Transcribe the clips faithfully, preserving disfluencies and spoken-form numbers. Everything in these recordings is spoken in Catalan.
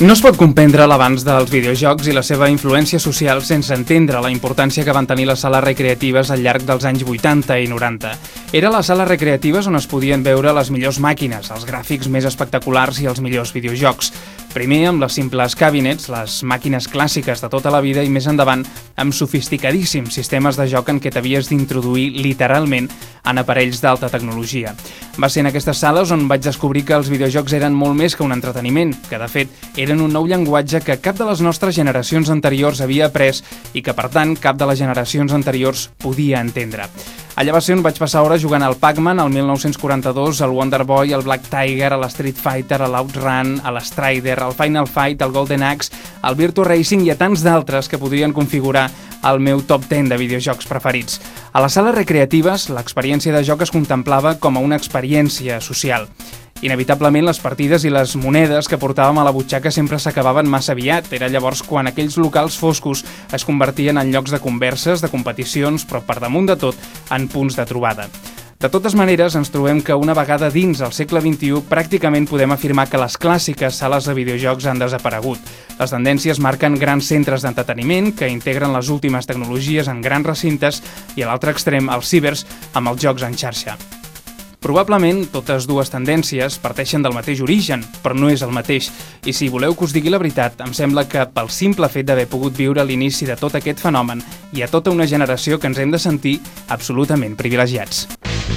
No es pot comprendre l'avanç dels videojocs i la seva influència social sense entendre la importància que van tenir les sales recreatives al llarg dels anys vuitanta i noranta. Era a les sales recreatives on es podien veure les millors màquines, els gràfics més espectaculars i els millors videojocs. Primer amb les simples cabinets, les màquines clàssiques de tota la vida, i més endavant amb sofisticadíssims sistemes de joc en què t'havies d'introduir literalment en aparells d'alta tecnologia. Va ser en aquestes sales on vaig descobrir que els videojocs eren molt més que un entreteniment, que de fet eren un nou llenguatge que cap de les nostres generacions anteriors havia après i que per tant cap de les generacions anteriors podia entendre. Allà va ser on vaig passar hores jugant al Pac-Man, al mil nou-cents quaranta-dos, al Wonder Boy, al Black Tiger, a l'Street Fighter, a l'Outrun, a l'Strider, al Final Fight, al Golden Axe, al Virtua Racing i a tants d'altres que podrien configurar el meu top deu de videojocs preferits. A les sales recreatives, l'experiència de joc es contemplava com a una experiència social. Inevitablement, les partides i les monedes que portàvem a la butxaca sempre s'acabaven massa aviat. Era llavors quan aquells locals foscos es convertien en llocs de converses, de competicions, però per damunt de tot, en punts de trobada. De totes maneres, ens trobem que una vegada dins el segle vint-i-u pràcticament podem afirmar que les clàssiques sales de videojocs han desaparegut. Les tendències marquen grans centres d'entreteniment que integren les últimes tecnologies en grans recintes i a l'altre extrem els cibers amb els jocs en xarxa. Probablement totes dues tendències parteixen del mateix origen, però no és el mateix. I si voleu que us digui la veritat, em sembla que pel simple fet d'haver pogut viure l'inici de tot aquest fenomen hi ha tota una generació que ens hem de sentir absolutament privilegiats.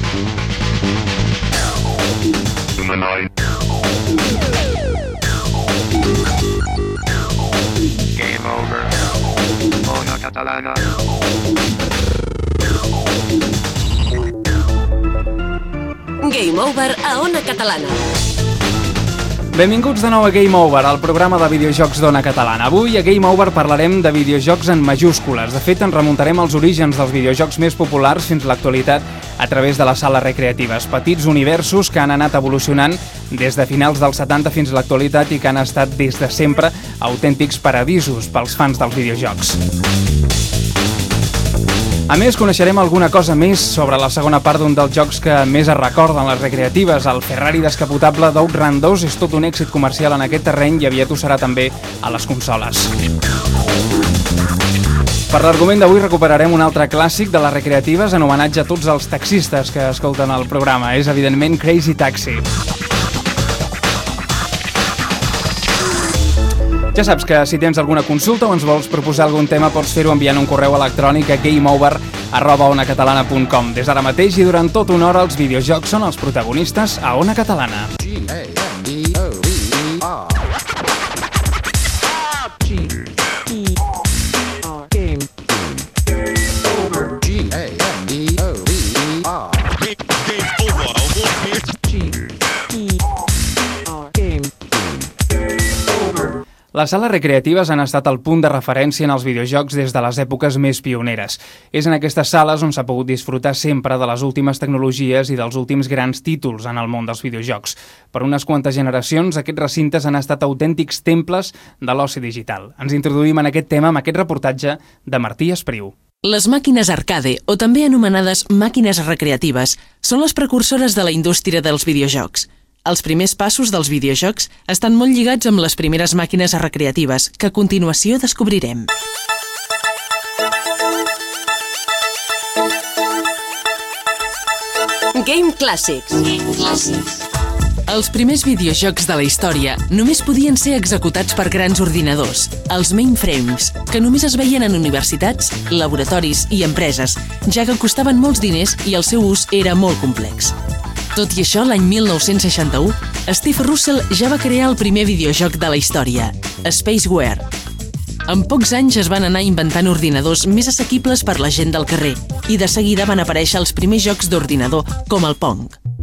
Game over. Ona Catalana. Game Over a Ona Catalana. Benvinguts de nou a Game Over, el programa de videojocs d'Ona Catalana. Avui a Game Over parlarem de videojocs en majúscules. De fet, ens remuntarem als orígens dels videojocs més populars fins a l'actualitat a través de les sales recreatives. Petits universos que han anat evolucionant des de finals dels setanta fins a l'actualitat i que han estat des de sempre autèntics paradisos pels fans dels videojocs. A més, coneixerem alguna cosa més sobre la segona part d'un dels jocs que més es recorden les recreatives. El Ferrari descapotable d'Outrun dos és tot un èxit comercial en aquest terreny i aviat ho serà també a les consoles. Per l'argument d'avui recuperarem un altre clàssic de les recreatives en homenatge a tots els taxistes que escolten el programa. És, evidentment, Crazy Taxi. Ja saps que si tens alguna consulta o ens vols proposar algun tema pots fer-ho enviant un correu electrònic a gameover arroba onacatalana punt com. Des d'ara mateix i durant tota una hora els videojocs són els protagonistes a Ona Catalana. Les sales recreatives han estat el punt de referència en els videojocs des de les èpoques més pioneres. És en aquestes sales on s'ha pogut disfrutar sempre de les últimes tecnologies i dels últims grans títols en el món dels videojocs. Per unes quantes generacions, aquests recintes han estat autèntics temples de l'oci digital. Ens introduïm en aquest tema amb aquest reportatge de Martí Espriu. Les màquines arcade, o també anomenades màquines recreatives, són les precursores de la indústria dels videojocs. Els primers passos dels videojocs estan molt lligats amb les primeres màquines recreatives, que a continuació descobrirem. Game Classics. Els primers videojocs de la història només podien ser executats per grans ordinadors, els mainframes, que només es veien en universitats, laboratoris i empreses, ja que costaven molts diners i el seu ús era molt complex. Tot i això, l'any mil nou-cents seixanta-u, Steve Russell ja va crear el primer videojoc de la història, Spaceware. En pocs anys es van anar inventant ordinadors més assequibles per la gent del carrer i de seguida van aparèixer els primers jocs d'ordinador, com el Pong.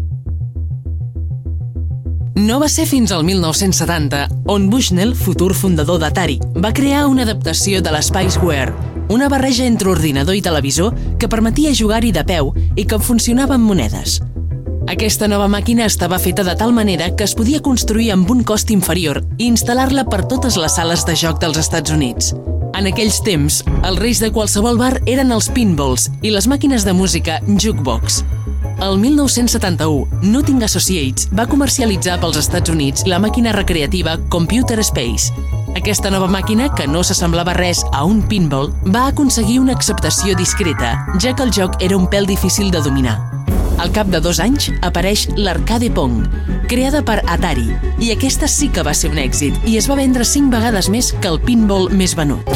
No va ser fins al mil nou-cents setanta on Bushnell, futur fundador d'Atari, va crear una adaptació de l'Spaceware, una barreja entre ordinador i televisor que permetia jugar-hi de peu i que funcionava amb monedes. Aquesta nova màquina estava feta de tal manera que es podia construir amb un cost inferior i instal·lar-la per totes les sales de joc dels Estats Units. En aquells temps, els reis de qualsevol bar eren els pinballs i les màquines de música jukebox. El mil nou-cents setanta-u, Nutting Associates va comercialitzar pels Estats Units la màquina recreativa Computer Space. Aquesta nova màquina, que no s'assemblava res a un pinball, va aconseguir una acceptació discreta, ja que el joc era un pèl difícil de dominar. Al cap de dos anys apareix l'Arcade Pong, creada per Atari, i aquesta sí que va ser un èxit i es va vendre cinc vegades més que el pinball més venut.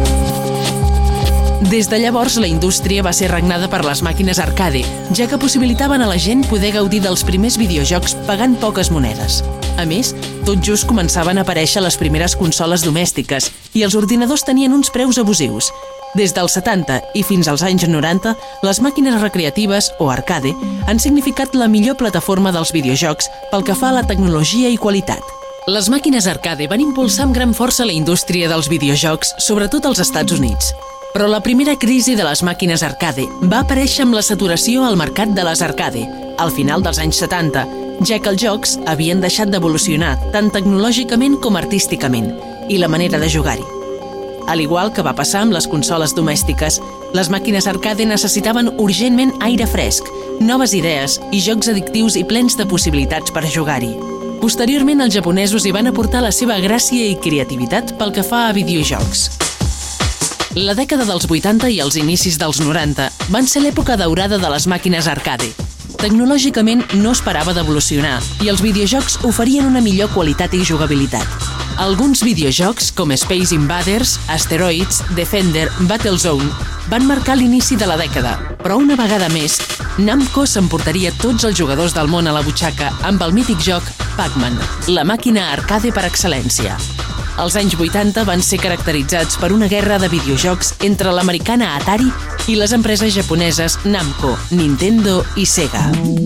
Des de llavors, la indústria va ser regnada per les màquines arcade, ja que possibilitaven a la gent poder gaudir dels primers videojocs pagant poques monedes. A més, tot just començaven a aparèixer les primeres consoles domèstiques i els ordinadors tenien uns preus abusius. Des dels setanta i fins als anys noranta, les màquines recreatives, o arcade, han significat la millor plataforma dels videojocs pel que fa a la tecnologia i qualitat. Les màquines arcade van impulsar amb gran força la indústria dels videojocs, sobretot als Estats Units. Però la primera crisi de les màquines arcade va aparèixer amb la saturació al mercat de les arcade, al final dels anys setanta, ja que els jocs havien deixat d'evolucionar tant tecnològicament com artísticament, i la manera de jugar-hi. Al igual que va passar amb les consoles domèstiques, les màquines arcade necessitaven urgentment aire fresc, noves idees i jocs addictius i plens de possibilitats per jugar-hi. Posteriorment, els japonesos hi van aportar la seva gràcia i creativitat pel que fa a videojocs. La dècada dels vuitanta i els inicis dels noranta van ser l'època daurada de les màquines arcade. Tecnològicament no es parava d'evolucionar i els videojocs oferien una millor qualitat i jugabilitat. Alguns videojocs, com Space Invaders, Asteroids, Defender, Battlezone, van marcar l'inici de la dècada, però una vegada més, Namco s'emportaria tots els jugadors del món a la butxaca amb el mític joc Pac-Man, la màquina arcade per excel·lència. Els anys vuitanta van ser caracteritzats per una guerra de videojocs entre l'americana Atari i les empreses japoneses Namco, Nintendo i Sega.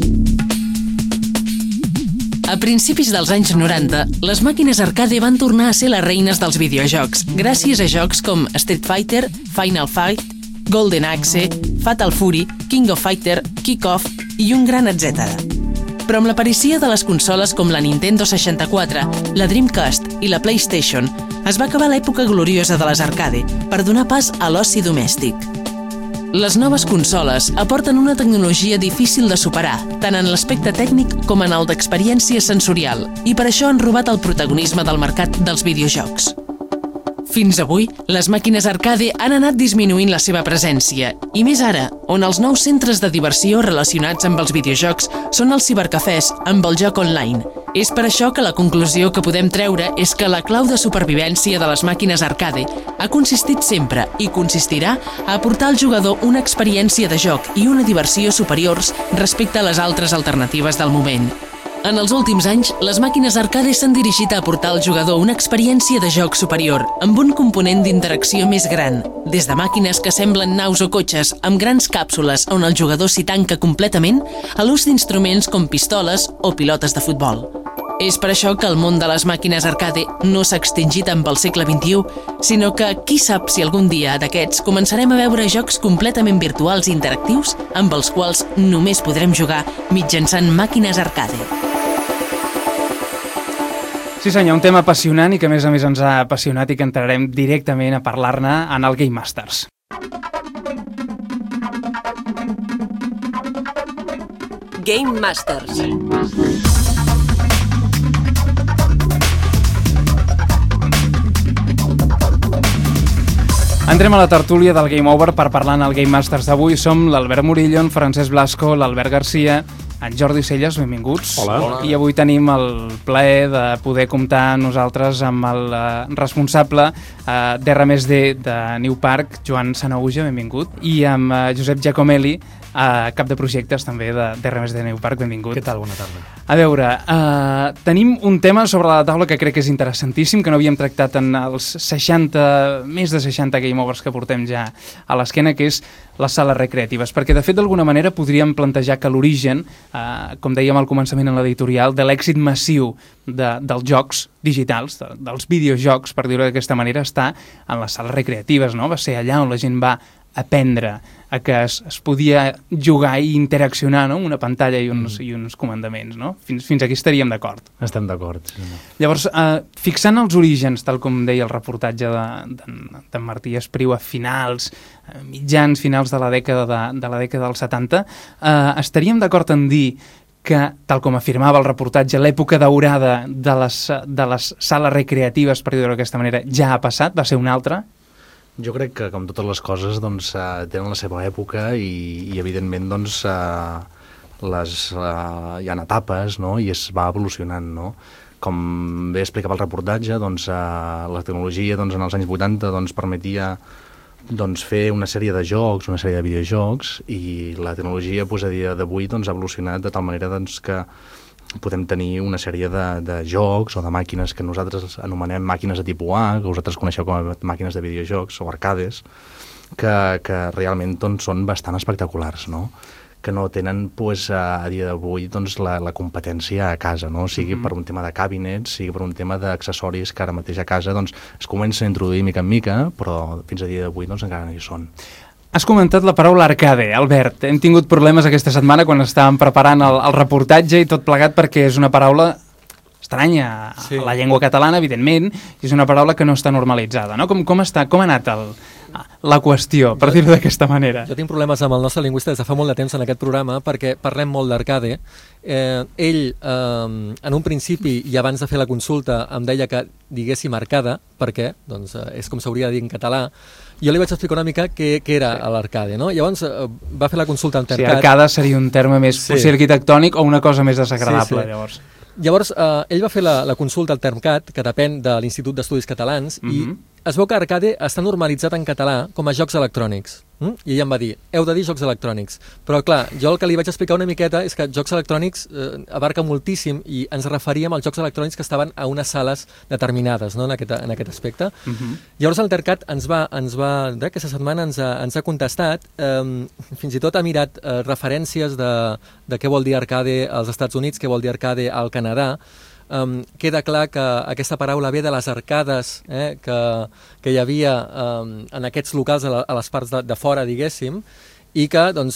A principis dels anys noranta, les màquines arcade van tornar a ser les reines dels videojocs, gràcies a jocs com Street Fighter, Final Fight, Golden Axe, Fatal Fury, King of Fighter, Kick-Off i un gran etcètera. Però amb l'aparició de les consoles com la Nintendo seixanta-quatre, la Dreamcast i la PlayStation, es va acabar l'època gloriosa de les arcade per donar pas a l'oci domèstic. Les noves consoles aporten una tecnologia difícil de superar, tant en l'aspecte tècnic com en el d'experiència sensorial, i per això han robat el protagonisme del mercat dels videojocs. Fins avui, les màquines arcade han anat disminuint la seva presència, i més ara, on els nous centres de diversió relacionats amb els videojocs són els cibercafès amb el joc online. És per això que la conclusió que podem treure és que la clau de supervivència de les màquines arcade ha consistit sempre i consistirà a aportar al jugador una experiència de joc i una diversió superiors respecte a les altres alternatives del moment. En els últims anys, les màquines arcade s'han dirigit a aportar al jugador una experiència de joc superior, amb un component d'interacció més gran, des de màquines que semblen naus o cotxes amb grans càpsules on el jugador s'hi tanca completament, a l'ús d'instruments com pistoles o pilotes de futbol. És per això que el món de les màquines arcade no s'ha extingit amb el segle vint-i-u, sinó que qui sap si algun dia d'aquests començarem a veure jocs completament virtuals i interactius amb els quals només podrem jugar mitjançant màquines arcade. Sí senyor, un tema apassionant i que a més a més ens ha apassionat i que entrarem directament a parlar-ne en el Game Masters. Game Masters. Entrem a la tertúlia del Game Over per parlar en el Game Masters d'avui. Som l'Albert Murillo, en Francesc Blasco, l'Albert Garcia, en Jordi Celles, benvinguts. Hola. Hola. I avui tenim el plaer de poder comptar nosaltres amb el uh, responsable uh, d'R més D de New Park, Joan Sanauja, benvingut, i amb uh, Josep Giacomelli, uh, cap de projectes també d'R més D de New Park, benvingut. Què tal? Bona tarda. A veure, uh, tenim un tema sobre la taula que crec que és interessantíssim, que no havíem tractat en els seixanta, més de seixanta Game Overs que portem ja a l'esquena, que és les sales recreatives, perquè de fet d'alguna manera podríem plantejar que l'origen, eh, com dèiem al començament en l'editorial, de l'èxit massiu de, dels jocs digitals, de, dels videojocs, per dir-ho d'aquesta manera, està en les sales recreatives, no? Va ser allà on la gent va aprendre a que es, es podia jugar i interaccionar, no?, amb una pantalla i uns, mm. i uns comandaments, no? Fins, fins aquí estaríem d'acord. Estem d'acord. Sí. Llavors, eh, fixant els orígens, tal com deia el reportatge d'en Martí Espriu, a finals, eh, mitjans, finals de la dècada, de, de la dècada dels setanta, eh, estaríem d'acord en dir que, tal com afirmava el reportatge, l'època daurada de les, de les sales recreatives, per dir-ho d'aquesta manera, ja ha passat, va ser una altra? Jo crec que, com totes les coses, doncs, uh, tenen la seva època i, i evidentment, doncs, uh, les, uh, hi ha etapes, no?, i es va evolucionant, no? Com bé explicava el reportatge, doncs, uh, la tecnologia, doncs, en els anys vuitanta, doncs, permetia, doncs, fer una sèrie de jocs, una sèrie de videojocs, i la tecnologia, doncs, a dia d'avui, doncs, ha evolucionat de tal manera, doncs, que podem tenir una sèrie de, de jocs o de màquines que nosaltres anomenem màquines de tipus A, que vosaltres coneixeu com a màquines de videojocs o arcades, que, que realment, doncs, són bastant espectaculars, no?, que no tenen, pues, a, a dia d'avui, doncs, la, la competència a casa, no?, sigui mm-hmm. per un tema de cabinets, sigui per un tema d'accessoris que ara mateix a casa, doncs, es comença a introduir mica en mica, però fins a dia d'avui, doncs, encara no hi són. Has comentat la paraula arcade, Albert. Hem tingut problemes aquesta setmana quan estàvem preparant el, el reportatge i tot plegat perquè és una paraula estranya sí. a la llengua catalana, evidentment, i és una paraula que no està normalitzada, no? Com, com, està, com ha anat el, la qüestió, per dir-ho d'aquesta manera? Jo tinc problemes amb el nostre lingüista des de fa molt de temps en aquest programa perquè parlem molt d'arcade. Eh, ell, eh, en un principi i abans de fer la consulta, em deia que diguéssim arcada, perquè doncs, eh, és com s'hauria de dir en català. Jo li vaig explicar una mica què, què era sí. l'arcade, no? Llavors eh, va fer la consulta en Tercat. Sí, arcada seria un terme més sí. potser arquitectònic o una cosa més desagradable, sí, sí. llavors. Llavors, eh, ell va fer la, la consulta al Termcat, que depèn de l'Institut d'Estudis Catalans, mm-hmm. i es veu que arcade està normalitzat en català com a jocs electrònics. Mm? I ella em va dir, heu de dir jocs electrònics. Però clar, jo el que li vaig explicar una miqueta és que jocs electrònics eh, abarca moltíssim i ens referíem als jocs electrònics que estaven a unes sales determinades, no?, en, aquest, en aquest aspecte. Uh-huh. Llavors el Tercat ens va, ens va eh, aquesta setmana ens ha, ens ha contestat, eh, fins i tot ha mirat eh, referències de, de què vol dir arcade als Estats Units, què vol dir arcade al Canadà. Um, queda clar que aquesta paraula ve de les arcades eh, que, que hi havia um, en aquests locals a, la, a les parts de, de fora, diguéssim, i que, doncs,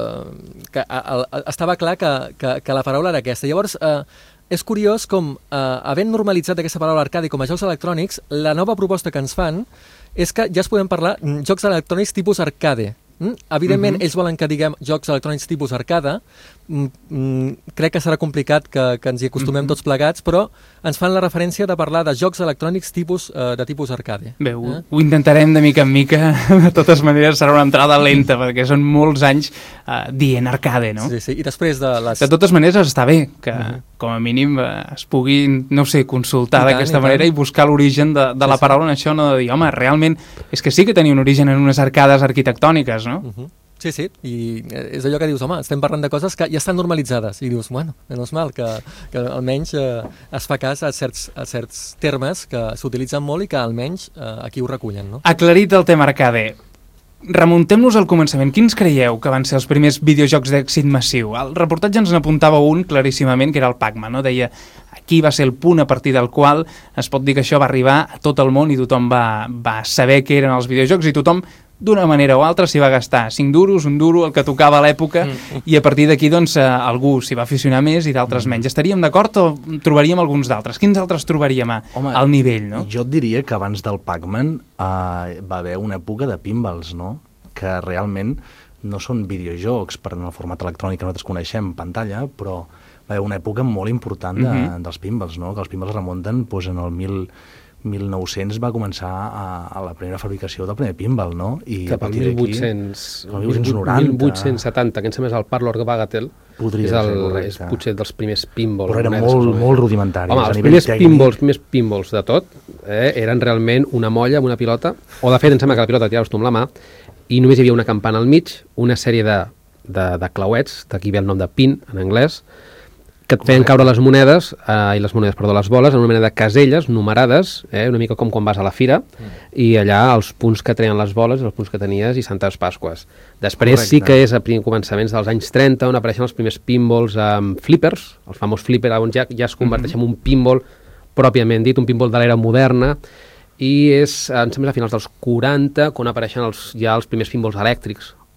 uh, que a, a, estava clar que, que, que la paraula era aquesta. Llavors, uh, és curiós com, uh, havent normalitzat aquesta paraula arcade com a jocs electrònics, la nova proposta que ens fan és que ja es podem parlar jocs electrònics tipus arcade. Mm? Evidentment, uh-huh. ells volen que diguem jocs electrònics tipus arcada. Mm, mm, crec que serà complicat que, que ens hi acostumem uh-huh. tots plegats, però ens fan la referència de parlar de jocs electrònics tipus, uh, de tipus arcade. Bé, ho, eh? ho intentarem de mica en mica. De totes maneres, serà una entrada lenta, perquè són molts anys uh, dient arcade, no? Sí, sí, i després de les... De totes maneres, està bé que, uh-huh. com a mínim, uh, es pugui, no sé, consultar d'aquesta manera i buscar l'origen de, de sí, la paraula en això, no de dir, home, realment, és que sí que tenia un origen en unes arcades arquitectòniques, no? Uh-huh. Sí, sí, i és allò que dius, home, estem parlant de coses que ja estan normalitzades, i dius, bueno, menys mal que, que almenys eh, es fa cas a certs, a certs termes que s'utilitzen molt i que almenys eh, aquí ho recullen, no? Aclarit el tema arcade, remuntem-nos al començament. Quins creieu que van ser els primers videojocs d'èxit massiu? El reportatge ens n'apuntava un claríssimament, que era el Pac-Man, no? Deia, aquí va ser el punt a partir del qual es pot dir que això va arribar a tot el món i tothom va, va saber què eren els videojocs i tothom d'una manera o altra s'hi va gastar cinc duros, un duro, el que tocava a l'època, mm. i a partir d'aquí doncs, eh, algú s'hi va aficionar més i d'altres mm. menys. Estaríem d'acord o trobaríem alguns d'altres? Quins altres trobaríem a, Home, al nivell, no? Jo et diria que abans del Pac-Man eh, va haver una època de pinballs, no? Que realment no són videojocs per en el format electrònic que nosaltres coneixem, pantalla, però va haver una època molt important de, mm-hmm. dels pinballs, no? Que els pinballs remunten doncs, en el mil... mil nou-cents va començar a, a la primera fabricació del primer pinball, no? I cap al mil vuit-cents noranta. mil vuit-cents setanta, que em sembla és el Parlor Bagatelle, és, el, és potser dels primers pinballs. Però eren molt, molt rudimentaris. Home, els primers tècnic... pinballs, més pinballs de tot, eh, eren realment una molla amb una pilota, o de fet em sembla que la pilota tiraves tu amb la mà, i només hi havia una campana al mig, una sèrie de, de, de clauets, d'aquí ve el nom de pin en anglès, que et feien caure les monedes, eh, i les monedes, perdó, les boles, en una mena de caselles numerades, eh, una mica com quan vas a la fira, mm. i allà els punts que treien les boles, els punts que tenies i Santes Pasques. Després Correcte. Sí que és a començaments dels anys trenta, on apareixen els primers pinballs amb flippers, el famós flipper, on ja, ja es converteix mm-hmm. en un pinball pròpiament dit, un pinball de l'era moderna, i és, em sembla, a finals dels quaranta, quan apareixen els, ja els primers pinballs elèctrics,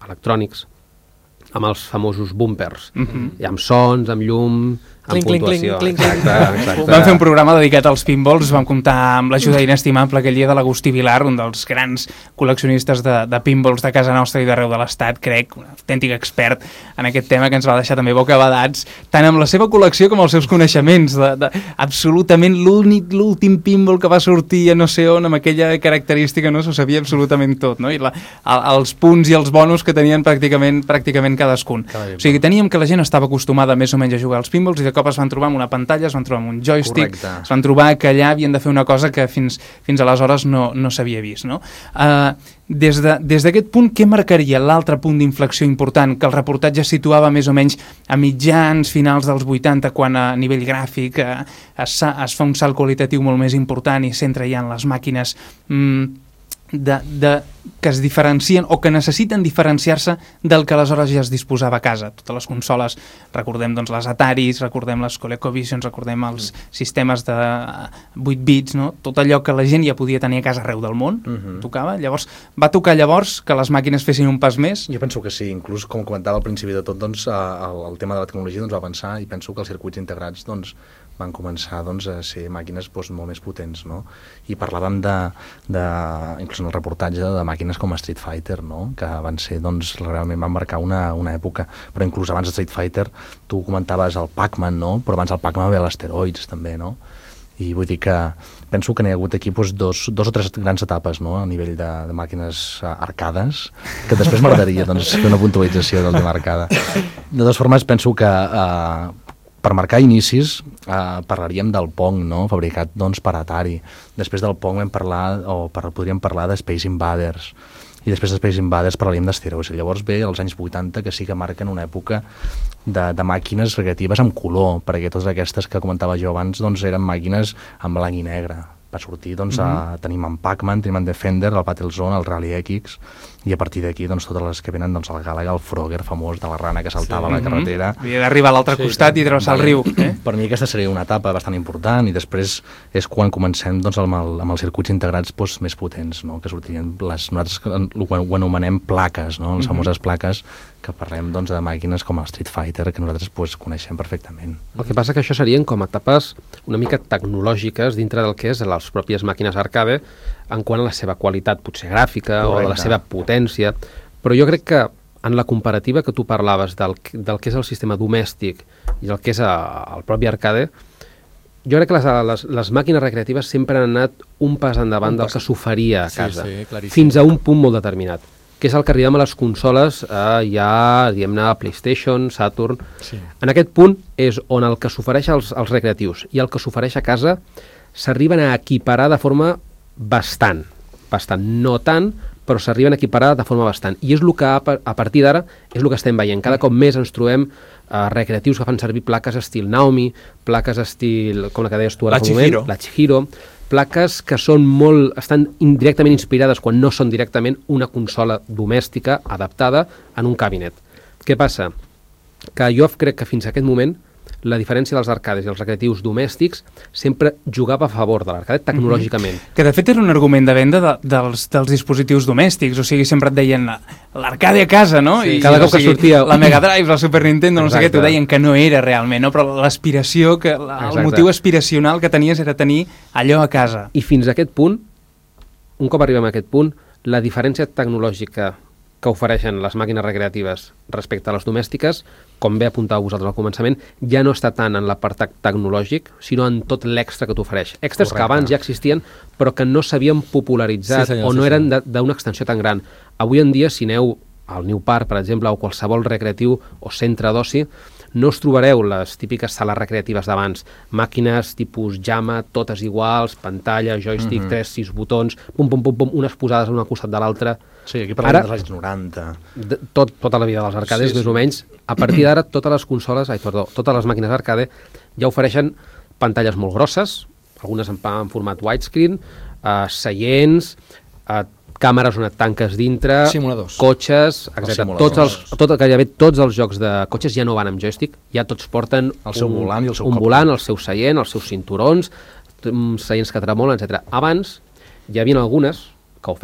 electrònics, amb els famosos bumpers, Mhm. i amb sons, amb llum, amb Clinc, clinc, puntuació. clinc, clinc, Exacte, exacte. Vam fer un programa dedicat als pinballs, vam comptar amb l'ajuda inestimable aquell dia de l'Agustí Vilar, un dels grans col·leccionistes de, de pinballs de casa nostra i d'arreu de l'Estat, crec, un autèntic expert en aquest tema que ens va deixar també bocabadats, tant amb la seva col·lecció com els seus coneixements, de, de absolutament l'únic, l'últim pinball que va sortir a no sé on, amb aquella característica, no s'ho sabia absolutament tot, no? I la, el, els punts i els bonus que tenien pràcticament, pràcticament cadascun. O sigui, teníem que la gent estava acostumada més o menys a jugar als pinballs i de cop es van trobar amb una pantalla, es van trobar amb un joystick, Correcte. es van trobar que allà havien de fer una cosa que fins, fins aleshores no, no s'havia vist, no? Uh, des de, des d'aquest punt, què marcaria l'altre punt d'inflexió important que el reportatge situava més o menys a mitjans, finals dels vuitanta, quan a nivell gràfic uh, es, es fa un salt qualitatiu molt més important i s'entra ja en les màquines mm, de, de, que es diferencien o que necessiten diferenciar-se del que aleshores ja es disposava a casa. Totes les consoles, recordem doncs, les Ataris, recordem les ColecoVisions, recordem els sistemes de vuit bits, no? Tot allò que la gent ja podia tenir a casa arreu del món, Mhm. tocava. Llavors, va tocar llavors que les màquines fessin un pas més. Jo penso que sí, inclús com comentava al principi de tot, doncs, el, el tema de la tecnologia doncs, va avançar i penso que els circuits integrats doncs, van començar doncs, a ser màquines doncs, molt més potents, no? I parlàvem de, de, inclús en el reportatge, de màquines com Street Fighter, no? Que van ser, doncs, realment van marcar una, una època, però inclús abans de Street Fighter tu comentaves el Pac-Man, no? Però abans del Pac-Man va haver l'Asteroids també, no? I vull dir que penso que n'hi ha hagut aquí doncs, dos, dos o tres grans etapes, no? A nivell de, de màquines uh, arcades, que després m'agradaria doncs, fer una puntualització del tema arcada. De totes formes, penso que uh, per marcar inicis uh, parlaríem del Pong, no? Fabricat doncs, per Atari. Després del Pong vam parlar, o per, podríem parlar de Space Invaders, i després de Space Invaders parlaríem d'Asteroids. Llavors ve als anys vuitanta, que sí que marquen una època de, de màquines recreatives amb color, perquè totes aquestes que comentava jo abans doncs, eren màquines en blanc i negre. Va sortir, doncs, Mhm. a, tenim en Pac-Man, tenim en Defender, el Battlezone, el Rally X, i a partir d'aquí doncs, totes les que venen, doncs, el Galaga, el Frogger famós de la rana que saltava Sí. a la carretera. Havia d'arribar a l'altre Sí, costat i travessar el riu. Eh? Per mi aquesta seria una etapa bastant important, i després és quan comencem doncs, amb, el, amb els circuits integrats doncs, més potents, no? Que sortirien les, nosaltres ho, ho anomenem plaques, no? Les Mhm. famoses plaques, que parlem doncs, de màquines com el Street Fighter, que nosaltres doncs, coneixem perfectament. El que passa que això serien com a etapes una mica tecnològiques dintre del que és les pròpies màquines arcade en quant a la seva qualitat potser gràfica Correcte. O de la seva potència, però jo crec que en la comparativa que tu parlaves del, del que és el sistema domèstic i el que és a, el propi arcade, jo crec que les, les, les màquines recreatives sempre han anat un pas endavant del que s'oferia a Sí, casa, sí, claríssim. fins a un punt molt determinat, que és el que arribem a les consoles eh, ja, diguem-ne, PlayStation, Saturn. Sí. En aquest punt és on el que s'ofereix als, als recreatius i el que s'ofereix a casa s'arriben a equiparar de forma bastant, bastant, no tant, però s'arriben a equiparar de forma bastant. I és el que a, a partir d'ara és el que estem veient. Cada cop més ens trobem eh, recreatius que fan servir plaques estil Naomi, plaques estil, com la que deies tu ara La fa un moment, Chihiro. la Chihiro, plaques que són molt, estan indirectament inspirades quan no són directament una consola domèstica adaptada en un cabinet. Què passa? Que jo crec que fins a aquest moment la diferència dels arcades i els recreatius domèstics sempre jugava a favor de l'arcade tecnològicament. Que de fet era un argument de venda de, dels, dels dispositius domèstics, o sigui, sempre et deien l'arcade a casa, no? Sí, I, cada o cop que sigui, sortia- la Mega Drive, la Super Nintendo, no sé què, Exacte. t'ho deien que no era realment, no? Però l'aspiració, que la, el Exacte. motiu aspiracional que tenies era tenir allò a casa. I fins a aquest punt, un cop arribem a aquest punt, la diferència tecnològica que ofereixen les màquines recreatives respecte a les domèstiques, com bé apuntàveu vosaltres al començament, ja no està tant en l'apartat tecnològic, sinó en tot l'extra que t'ofereix. Extras Correcte. que abans ja existien, però que no s'havien popularitzat Sí, senyor, o sí, no senyor. eren de- d'una extensió tan gran. Avui en dia, si aneu al New Park, per exemple, o qualsevol recreatiu o centre d'oci, no us trobareu les típiques sales recreatives d'abans, màquines tipus Jama, totes iguals, pantalla, joystick, Mhm. tres, sis botons, pum, pum, pum, pum, unes posades una al costat de l'altra. Sí, aquí parlem Ara- dels anys noranta. De, tot, tota la vida dels arcades, Sí, més sí. o menys. A partir d'ara, totes les consoles, ai, perdó, totes les màquines arcade ja ofereixen pantalles molt grosses, algunes en, pa- en format widescreen, uh, seients, uh, càmeres on et tanques dintre, Simuladors. cotxes, Els etcètera. simuladors. Tots els, tot, gairebé tots els jocs de cotxes ja no van amb joystick, ja tots porten El seu un, volant i el seu un cockpit. volant, el seu seient, els seus cinturons, t- uns seients que tremolen, etcètera. Abans hi havia algunes que ho feien,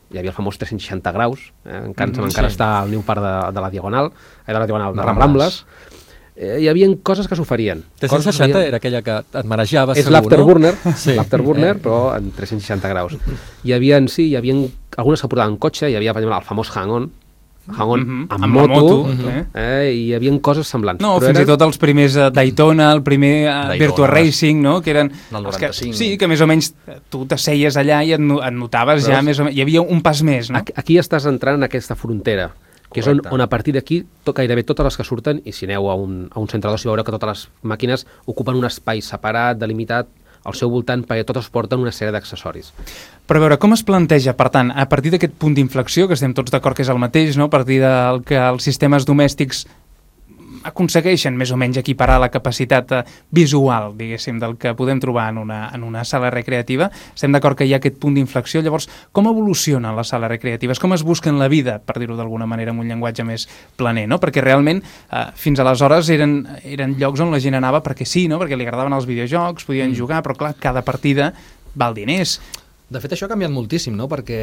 hi havia el famós tres-cents seixanta graus, eh? encara, Mm, encara sí. està al New Park de, de la Diagonal, eh, de la Diagonal, de De les Rambles. Rambles. Eh, hi havia coses que s'oferien. tres-cents seixanta era aquella que et marejava, És segur, l'afterburner, no? Sí. l'afterburner, però en tres-cents seixanta graus. Hi havia, sí, hi havia algunes que portaven cotxe, hi havia, per exemple, el famós Hang-On, Hang-On Mhm. amb, Amb la moto, moto, eh? eh? i hi havia coses semblants. No, però fins eren- i tot els primers uh, Daytona, el primer uh, Daytona, Virtua Racing, no? Que eren... del els que, noranta-cinc. sí, que més o menys tu t'asseies allà i et, no- et notaves Però ja és- més o menys... Hi havia un pas més, no? Aquí, aquí estàs entrant en aquesta frontera, que és on, Correcte. on a partir d'aquí tot, gairebé totes les que surten, i si aneu a un, a un centre d'oci veureu que totes les màquines ocupen un espai separat, delimitat, al seu voltant, perquè totes porten una sèrie d'accessoris. Però a veure, com es planteja, per tant, a partir d'aquest punt d'inflexió, que estem tots d'acord que és el mateix, no? A partir del que els sistemes domèstics aconsegueixen més o menys equiparar la capacitat eh, visual, diguéssim, del que podem trobar en una, en una sala recreativa. Estem d'acord que hi ha aquest punt d'inflexió. Llavors, com evolucionen les sales recreatives? Com es busquen la vida, per dir-ho d'alguna manera, amb un llenguatge més planer, no? Perquè realment, eh, fins aleshores, eren, eren llocs on la gent anava perquè sí, no? Perquè li agradaven els videojocs, podien mm. jugar, però clar, cada partida val diners. De fet, això ha canviat moltíssim, no? Perquè,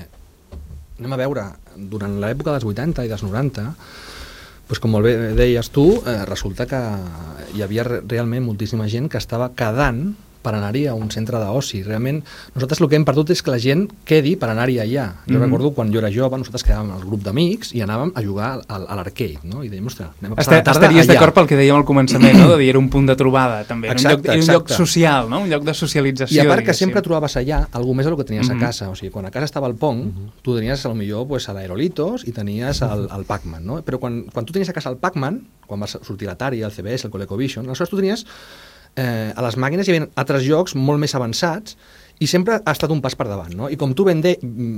anem a veure, durant l'època dels vuitanta i dels noranta, doncs com molt bé deies tu, eh, resulta que hi havia re realment moltíssima gent que estava quedant per anar-hi a un centre d'oci. Realment, nosaltres el que hem perdut és que la gent quedi per anar-hi allà. Jo Mhm. recordo quan jo era jove, nosaltres quedàvem al grup d'amics i anàvem a jugar a, a l'arcade, no? I dèiem, ostres, anem a passar Esta, la tarda estaries allà. d'acord pel que dèiem al començament, no? De dir, era un punt de trobada, també. Era un, Exacte, lloc, era un lloc exacte. social, no? Un lloc de socialització, I a part que diguéssim. sempre trobaves allà algú més del que tenies Mhm. a casa. O sigui, quan a casa estava el Pong, tu tenies potser pues, a l'Aerolitos i tenies el, el Pac-Man, no? Però quan, quan tu tenies a casa el Pac-Man, quan va sortir l'Atari, el C B S, el ColecoVision, aleshores tu tenies eh, a les màquines hi havia altres jocs molt més avançats i sempre ha estat un pas per davant, no? I com tu ben, de,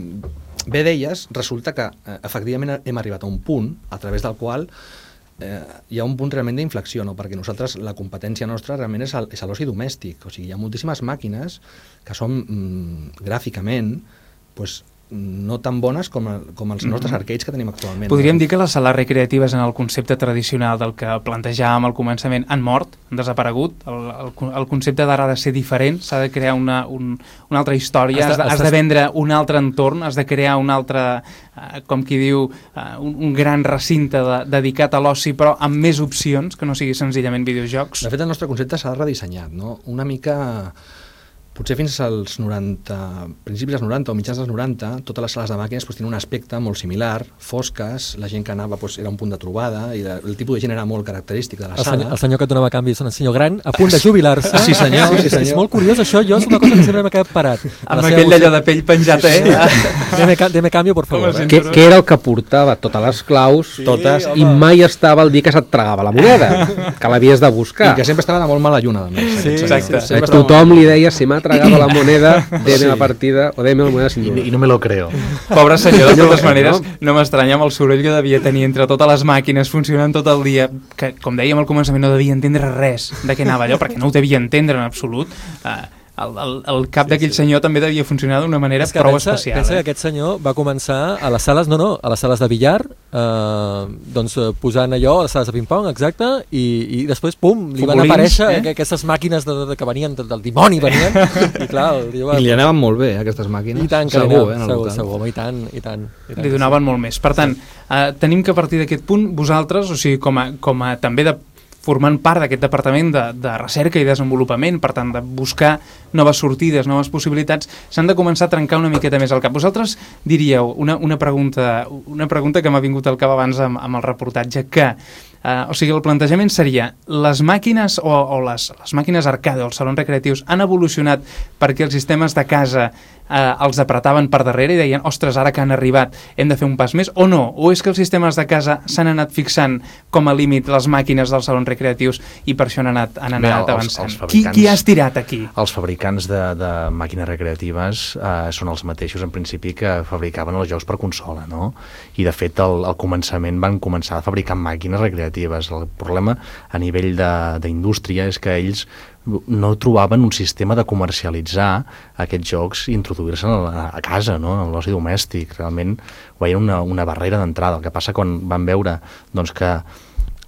mm, bé deies, resulta que eh, efectivament hem arribat a un punt a través del qual eh, hi ha un punt realment d'inflexió, no? Perquè nosaltres, la competència nostra realment és el- és l'oci domèstic, o sigui, hi ha moltíssimes màquines que són mm, gràficament pues, no tan bones com, el, com els nostres arcades que tenim actualment. Podríem no? dir que les sales recreatives en el concepte tradicional del que plantejàvem al començament han mort, han desaparegut, el, el, el concepte d'ara ha de ser diferent, s'ha de crear una, un, una altra història, Has has de- de, has has de de- vendre un altre entorn, has de crear un altre, eh, com qui diu, eh, un, un gran recinte de, dedicat a l'oci, però amb més opcions, que no sigui senzillament videojocs. De fet, el nostre concepte s'ha redissenyat, no? Una mica... Potser fins als noranta, principis dels noranta o mitjans dels noranta, totes les sales de màquines pues, tenien un aspecte molt similar, fosques, la gent que anava pues, era un punt de trobada, i de, el tipus de gent era molt característic de la El sala. senyor, el senyor que et donava canvi és un senyor gran, a punt de jubilar-se. Sí, senyor, sí, senyor. És molt curiós això, jo és una cosa que sempre m'ha quedat parat. Amb aquell d'allò de pell penjat, eh? Deme, ca deme cambio, por favor. Com Eh? els Que, que era el que portava totes les claus, Sí, totes, i mai estava el dia que se't tragava la moneda, que l'havies de buscar. I que sempre estava de molt mala lluna, a més. Sí, aquest exacte. senyor. Eh, Sempre estava- Tothom li deia, si m'ha tragado la moneda, deme Sí. la partida, o deme la moneda sin I, duda. I no me lo creo. Pobre senyor, de totes No, maneres, no. no m'estranya amb el soroll que devia tenir entre totes les màquines funcionant tot el dia, que, com dèiem al començament, no devia entendre res de què anava allò, perquè no ho devia entendre en absolut. Uh, el, el, el cap d'aquell senyor també devia funcionar d'una manera És que prou pensa, especial. pensa que eh? aquest senyor va començar a les sales, no, no, a les sales de billar, eh, doncs eh, posant allò, a les sales de ping-pong, exacte, i, i després, pum, li van Futbolins, aparèixer eh? eh? aquestes màquines de, de, que venien del, del dimoni, venien, i clar, el tio va... I li anaven molt bé, eh, aquestes màquines. I tant que li segur, anava, eh, en el segur, local. segur, home, i tant, i tant. I tant Li que donaven molt més. Per tant, eh, tenim que a partir d'aquest punt, vosaltres, o sigui, com a, com a també de formant part d'aquest departament de, de recerca i desenvolupament, per tant, de buscar noves sortides, noves possibilitats, s'han de començar a trencar una miqueta més al cap. Vosaltres diríeu, una, una, pregunta, una pregunta que m'ha vingut al cap abans amb, amb el reportatge, que Uh, o sigui, el plantejament seria, les màquines o, o les, les màquines arcade o els salons recreatius han evolucionat perquè els sistemes de casa uh, els apretaven per darrere i deien, ostres, ara que han arribat hem de fer un pas més, o no? O és que els sistemes de casa s'han anat fixant com a límit les màquines dels salons recreatius i per això han anat, han Bé, anat els- avançant? els qui, fabricants- qui ha estirat aquí? Els fabricants de, de màquines recreatives eh, són els mateixos, en principi, que fabricaven els jocs per consola, no? I, de fet, al, al començament van començar a fabricar màquines recreatives. El problema a nivell d'indústria és que ells no trobaven un sistema de comercialitzar aquests jocs i introduir-se a, a casa, no? En l'oci domèstic. Realment veien una, una barrera d'entrada. El que passa quan van veure doncs, que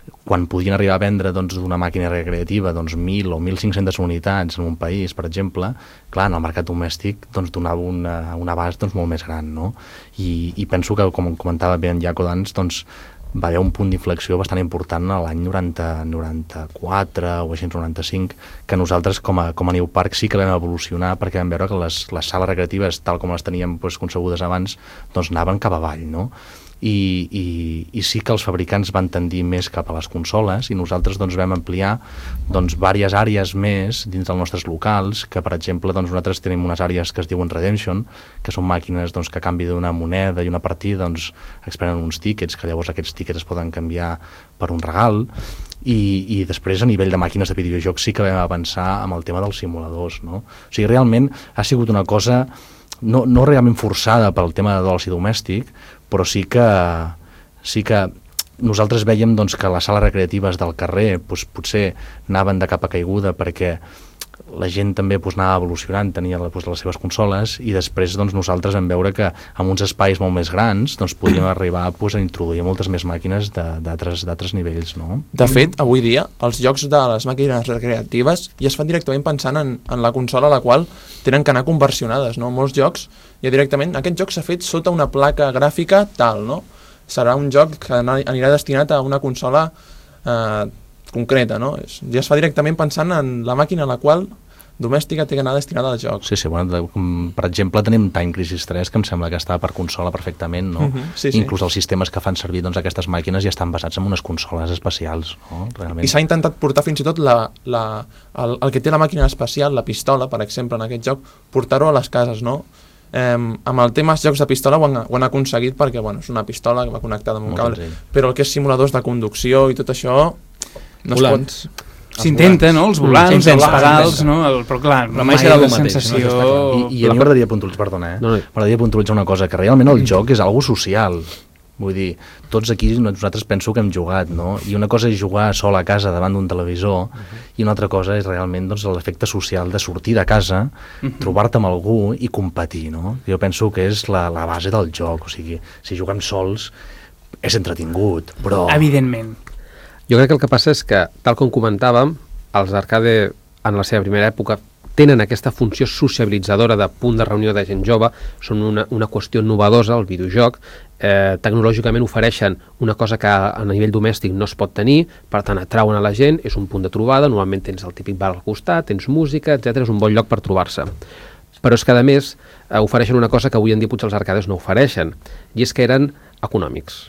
quan podien arribar a vendre doncs, d'una màquina recreativa doncs, mil o mil cinc-centes unitats en un país, per exemple, clar, en el mercat domèstic doncs, donava una, un abast doncs, molt més gran, no? I, i penso que, com comentava bé en Jaco d'ans, doncs, va haver un punt d'inflexió bastant important a l'any noranta, noranta-quatre o així noranta-cinc, que nosaltres com a, com a New Park sí que vam evolucionar perquè vam veure que les, les sales recreatives, tal com les teníem doncs, concebudes abans, doncs anaven cap avall, no? I, i, i sí que els fabricants van tendir més cap a les consoles i nosaltres doncs, vam ampliar doncs, diverses àrees més dins dels nostres locals, que per exemple doncs, nosaltres tenim unes àrees que es diuen Redemption, que són màquines doncs, que a canvi d'una moneda i una partida doncs, exprenen uns tíquets, que llavors aquests tíquets es poden canviar per un regal. I, i després a nivell de màquines de videojocs sí que vam avançar amb el tema dels simuladors, no? O sigui, realment ha sigut una cosa no, no realment forçada pel tema de l'oci domèstic, però sí que, sí que nosaltres veiem doncs, que les sales recreatives del carrer doncs, potser anaven de capa caiguda perquè la gent també doncs, anava evolucionant, tenia doncs, les seves consoles i després doncs, nosaltres vam veure que amb uns espais molt més grans doncs, podíem arribar doncs, a introduir moltes més màquines d'altres nivells. No? De fet, avui dia, els jocs de les màquines recreatives ja es fan directament pensant en, en la consola a la qual tenen que anar conversionades. No? Molts jocs, ja directament, aquest joc s'ha fet sota una placa gràfica tal, no? Serà un joc que anirà destinat a una consola eh, concreta, no? Ja es fa directament pensant en la màquina a la qual domèstica té que anar destinada al joc. Sí, sí, bueno, per exemple tenim Time Crisis tres, que em sembla que està per consola perfectament, no? Uh-huh, sí, sí. Inclús els sistemes que fan servir doncs, aquestes màquines ja estan basats en unes consoles especials, no? Realment. I s'ha intentat portar fins i tot la, la, el, el que té la màquina especial, la pistola, per exemple, en aquest joc, portar-ho a les cases, no? Eh, amb el tema dels jocs de pistola ho han, ho han aconseguit perquè bueno, és una pistola que va connectada amb un cable, però el que és simuladors de conducció i tot això no volants. Es pot... S'intenta, no? Els volants, mm, els pedals, no? El, però clar, però mai serà la el mateix, sensació... no? I, i a mi m'agradaria puntualitzar, perdona, eh? No, no. M'agradaria puntualitzar una cosa, que realment el joc és algo social. Vull dir, tots aquí nosaltres penso que hem jugat, no? I una cosa és jugar sol a casa davant d'un televisor uh-huh. i una altra cosa és realment doncs, l'efecte social de sortir de casa, uh-huh. trobar-te amb algú i competir, no? Jo penso que és la, la base del joc, o sigui, si juguem sols és entretingut, però... Evidentment. Jo crec que el que passa és que, tal com comentàvem, els arcade en la seva primera època tenen aquesta funció sociabilitzadora de punt de reunió de gent jove, són una, una qüestió novedosa, el videojoc, eh, tecnològicament ofereixen una cosa que a, a nivell domèstic no es pot tenir, per tant atrauen a la gent, és un punt de trobada, normalment tens el típic bar al costat, tens música, etcètera, és un bon lloc per trobar-se. Però és que a més eh, ofereixen una cosa que avui en dia potser els arcades no ofereixen, i és que eren econòmics.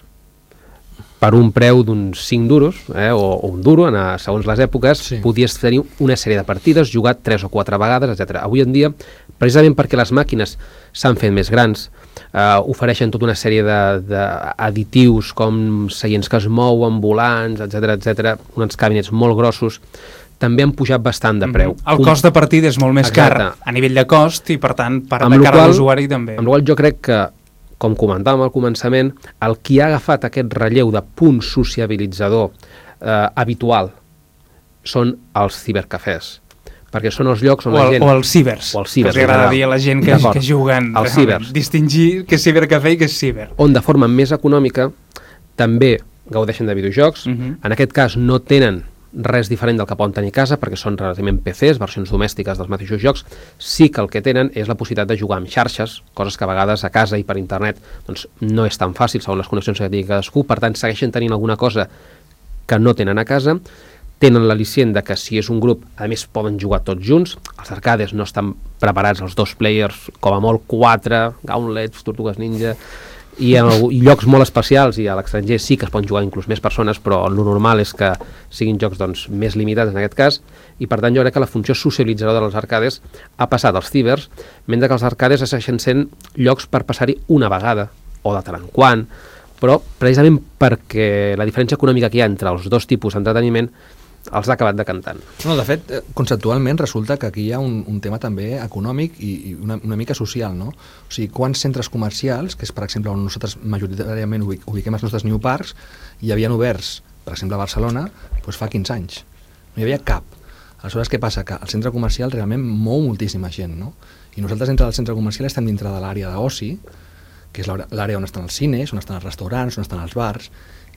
Per un preu d'uns cinc duros, eh, o, o un duro, en, a, segons les èpoques, sí. podies tenir una sèrie de partides, jugat tres o quatre vegades, etcètera. Avui en dia, precisament perquè les màquines s'han fet més grans, eh, ofereixen tota una sèrie d'additius com seients que es mouen, volants, etcètera, etcètera, uns cabinets molt grossos, també han pujat bastant de preu. Mm-hmm. El cost de partida és molt més Exacte. car a nivell de cost i, per tant, per amb de cara qual, a l'usuari també. Amb la qual jo crec que, com comentàvem al començament, el qui ha agafat aquest relleu de punt sociabilitzador eh, habitual són els cibercafès, perquè són els llocs on o la el, gent... O els cibers, o els cibers que els agrada dir a la gent que, que juguen. Els cibers. Distingir què és cibercafè i què és ciber. On de forma més econòmica també gaudeixen de videojocs, Uh-huh. en aquest cas no tenen res diferent del que poden tenir a casa perquè són relativament P Cs, versions domèstiques dels mateixos jocs. Sí que el que tenen és la possibilitat de jugar amb xarxes, coses que a vegades a casa i per internet doncs, no és tan fàcil segons les connexions que tingui cadascú, per tant segueixen tenint alguna cosa que no tenen a casa. Tenen l'al·licient de que si és un grup, a més poden jugar tots junts. Els arcades no estan preparats, els dos players, com a molt quatre, Gauntlets, Tortugues Ninja, i en el, i llocs molt especials, i a l'estranger sí que es poden jugar inclús més persones, però el normal és que siguin jocs doncs, més limitats en aquest cas, i per tant jo crec que la funció socialitzadora dels arcades ha passat als cibers, mentre que els arcades segueixen sent llocs per passar-hi una vegada, o de tant en quant, però precisament perquè la diferència econòmica que hi ha entre els dos tipus d'entreteniment els ha acabat decantant. No, de fet, conceptualment resulta que aquí hi ha un, un tema també econòmic i, i una, una mica social, no? O sigui, quants centres comercials, que és per exemple on nosaltres majoritàriament ubiquem els nostres New Parks, hi havien oberts, per exemple a Barcelona, doncs fa quinze anys. No hi havia cap. Aleshores, què passa? Que el centre comercial realment mou moltíssima gent, no? I nosaltres dintre del centre comercial estem dintre de l'àrea d'oci, que és l'àrea on estan els cines, on estan els restaurants, on estan els bars,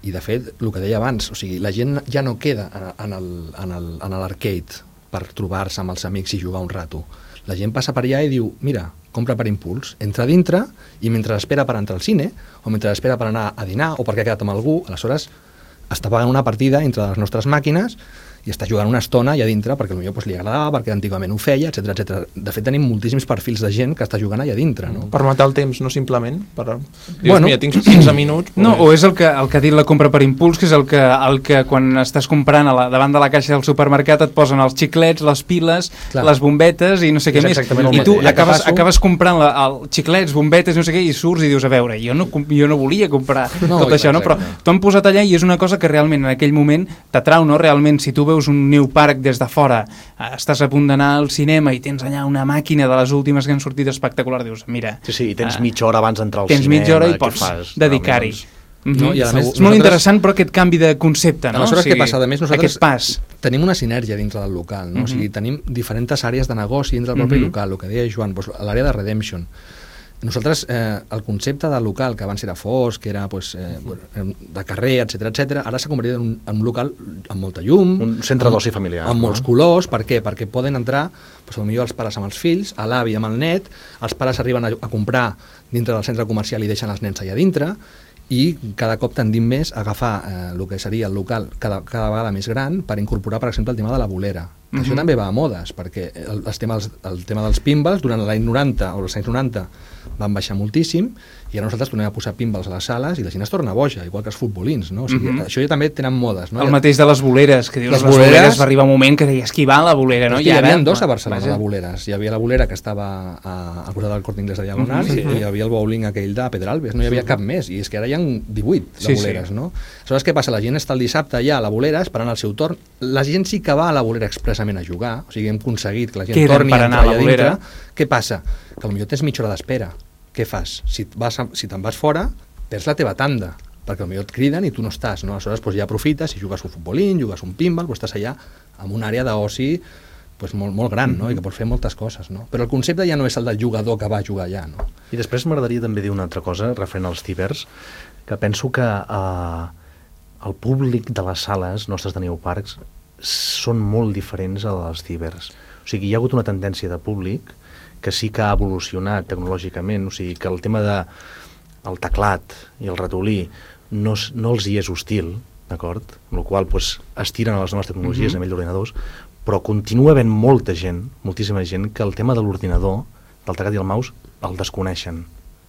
I, de fet, el que deia abans, o sigui, la gent ja no queda en el- en el- en l'arcade per trobar-se amb els amics i jugar un rato. La gent passa per allà i diu, mira, compra per impuls, entra dintre i mentre espera per entrar al cine, o mentre espera per anar a dinar, o perquè ha quedat amb algú, aleshores està pagant una partida entre les nostres màquines i està jugant una estona allà dintre perquè potser pues, li agradava, perquè antigament ho feia, etcètera etcètera. De fet, tenim moltíssims perfils de gent que està jugant allà dintre, no? Per matar el temps, no simplement? Per... Dius, Bueno. mira, tinc quinze minuts... No, o és el que, el que ha dit la compra per impuls, que és el que, el que quan estàs comprant a la, davant de la caixa del supermercat et posen els xiclets, les piles, Clar. les bombetes i no sé què És més. exactament el I tu mateix. Ja que acabes, passo- acabes comprant la, el xiclets, bombetes, no sé què, i surts i dius, a veure, jo no, com- jo no volia comprar No, tot això, no? Però exacte. t'ho han posat allà i és una cosa que realment en aquell moment t'atrau, no? Realment, si tu veus un New Park des de fora, eh, estàs a punt d'anar al cinema i tens allà una màquina de les últimes que han sortit espectacular, dius, mira... Sí, sí, i tens eh, mitja hora abans d'entrar al tens cinema. mitja hora i què pots fas? dedicar-hi. Realment, Mhm. No, i a és més, molt nosaltres- interessant, però aquest canvi de concepte, no? Aleshores, O sigui, què passa? A més, nosaltres aquest pas. tenim una sinergia dintre del local, no? Mhm. O sigui, tenim diferents àrees de negoci dintre del propi Mhm. local, el que deia Joan, doncs, l'àrea de Redemption. Nosaltres, eh, el concepte del local, que abans era fosc, que era pues, eh, de carrer, etcètera etcètera, ara s'ha convertit en un, en un local amb molta llum, Un centre amb- d'oci familiar, amb no? molts colors. Per què? Perquè poden entrar, pues, potser els pares amb els fills, a l'avi amb el net, els pares arriben a, a comprar dintre del centre comercial i deixen els nens allà dintre, i cada cop tendim més a agafar eh, el que seria el local cada, cada vegada més gran per incorporar, per exemple, el tema de la bolera. Mm -hmm. Això també va a modes, perquè el, el, tema, el tema dels pinballs durant l'any noranta o els anys noranta van baixar moltíssim, i ara nosaltres tornem a posar pinballs a les sales i la gent es torna boja, igual que els futbolins, no? O sigui, Mhm. això ja també tenen modes, no? El mateix de les boleres, que dius, Les les, les boleres, boleres- va arribar un moment que deies, qui va a la bolera, no? Hosti, hi havia dos a va- Barcelona, vaja. de boleres. Hi havia la bolera que estava a, al costat del Corte Inglés de Diagonal, Mhm, sí. i hi havia el bowling aquell de Pedralbes, no hi havia cap més, i és que ara hi ha divuit de Sí, sí. boleres, no? Aleshores, què passa? La gent està el dissabte allà a la bolera esperant el seu torn. La gent sí que va a la bolera expressament a jugar, o sigui, hem aconseguit que la gent Queden torni per a anar entrar a la allà dintre. bolera. Què passa? Que potser tens mitja hora d'espera. Què fas? Si, et vas a, si te'n vas fora, perds la teva tanda, perquè potser et criden i tu no estàs, no? Aleshores, doncs, ja aprofites, si jugues un futbolín, jugues un pinball, doncs estàs allà amb una àrea d'oci pues, molt, molt gran, no? I que pots fer moltes coses, no? Però el concepte ja no és el del jugador que va a jugar allà, no? I després m'agradaria també dir una altra cosa referent als cibers, que penso que eh, el públic de les sales nostres de Neoparcs són molt diferents a les cibers. O sigui, hi ha hagut una tendència de públic que sí que ha evolucionat tecnològicament, o sigui, que el tema de el teclat i el ratolí no, es- no els hi és hostil, d'acord? Amb la qual cosa pues, es tiren a les noves tecnologies Mhm. a nivell d'ordinadors, però continua havent molta gent, moltíssima gent, que el tema de l'ordinador, del teclat i el mouse, el desconeixen.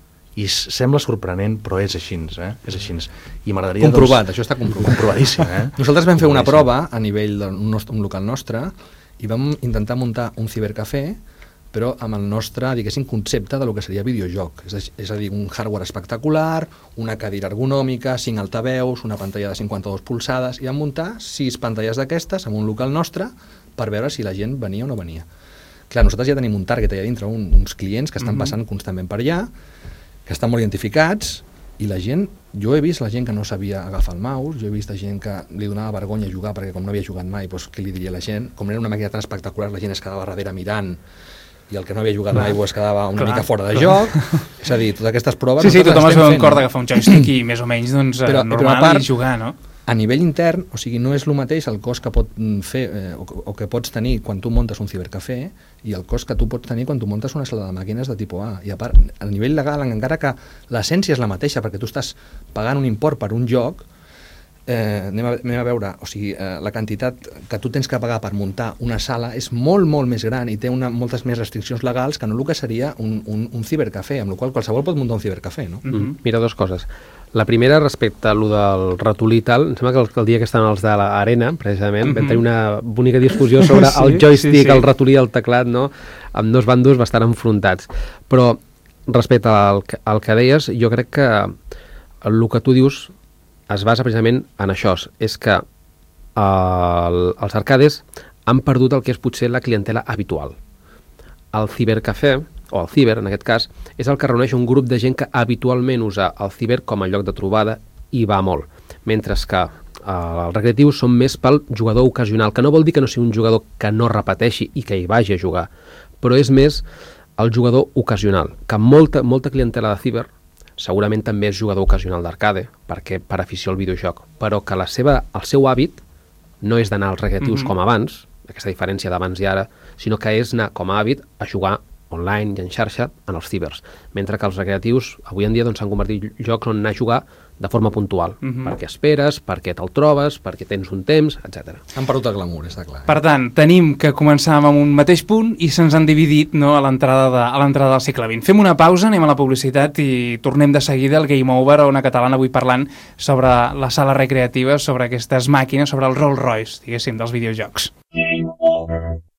I s- sembla sorprenent, però és així, eh? És així. I m'agradaria... Comprovat, doncs, això està comprovat. Comprovadíssim, eh? Nosaltres vam fer una Comprovadíssim. prova a nivell d'un nostre, un local nostre i vam intentar muntar un cibercafè, però amb el nostre, diguéssim, concepte de lo que seria videojoc. És a, és a dir, un hardware espectacular, una cadira ergonòmica, cinc altaveus, una pantalla de cinquanta-dos polzades, i vam muntar sis pantalles d'aquestes en un local nostre per veure si la gent venia o no venia. Clar, nosaltres ja tenim un target allà dintre, un, uns clients que estan Mhm. passant constantment per allà, que estan molt identificats, i la gent, jo he vist la gent que no sabia agafar el mouse, jo he vist la gent que li donava vergonya jugar perquè com no havia jugat mai, doncs què li diria la gent? Com era una màquina tan espectacular, la gent es quedava darrere mirant, i el que no havia jugat mai pues, quedava una Clar, mica fora de clar. joc. És a dir, totes aquestes proves... Sí, sí, nosaltres tothom es estem veu en fent. cor d'agafar un joystick i més o menys doncs, eh, Però- però normal a part- i jugar, no? A nivell intern, o sigui, no és el mateix el cost que pot mm, fer eh, o, o que pots tenir quan tu montes un cibercafè i el cost que tu pots tenir quan tu montes una sala de màquines de tipus A. I a part, a nivell legal, encara que l'essència és la mateixa, perquè tu estàs pagant un import per un joc, eh, anem, a, anem a veure, o sigui, eh, la quantitat que tu tens que pagar per muntar una sala és molt, molt més gran i té una, moltes més restriccions legals que no el que seria un, un, un cibercafè, amb la qual qualsevol pot muntar un cibercafè, no? Mm. Mira, dues coses. La primera, respecte a lo del ratolí i tal, em sembla que el, el dia que estan els de l'Arena, precisament, mm -hmm. vam tenir una bonica discussió sobre Sí, el joystick, sí, sí. el ratolí i el teclat, no? Amb dos bandos bastant enfrontats. Però, respecte al, que- al que deies, jo crec que el que tu dius es basa precisament en això, és que el, els arcades han perdut el que és potser la clientela habitual. El cibercafè, o el ciber en aquest cas, és el que reuneix un grup de gent que habitualment usa el ciber com a lloc de trobada i va molt, mentre que eh, els recreatius són més pel jugador ocasional, que no vol dir que no sigui un jugador que no repeteixi i que hi vagi a jugar, però és més el jugador ocasional, que molta, molta clientela de ciber segurament també és jugador ocasional d'arcade, perquè per afició al videojoc, però que la seva, el seu hàbit no és d'anar als recreatius mm-hmm. com abans, aquesta diferència d'abans i ara, sinó que és anar com a hàbit a jugar online i en xarxa en els cibers, mentre que els recreatius avui en dia doncs, s'han convertit en jocs on anar a jugar de forma puntual, mm-hmm. perquè esperes, perquè te'l trobes, perquè tens un temps, etcètera. Han perdut el glamour, està clar. Eh? Per tant, tenim que començàvem amb un mateix punt i se'ns han dividit no, a l'entrada de, a l'entrada del segle vint. Fem una pausa, anem a la publicitat i tornem de seguida al Game Over, a Ona Catalana, avui parlant sobre les sales recreatives, sobre aquestes màquines, sobre el Rolls Royce, diguéssim, dels videojocs. Game Over.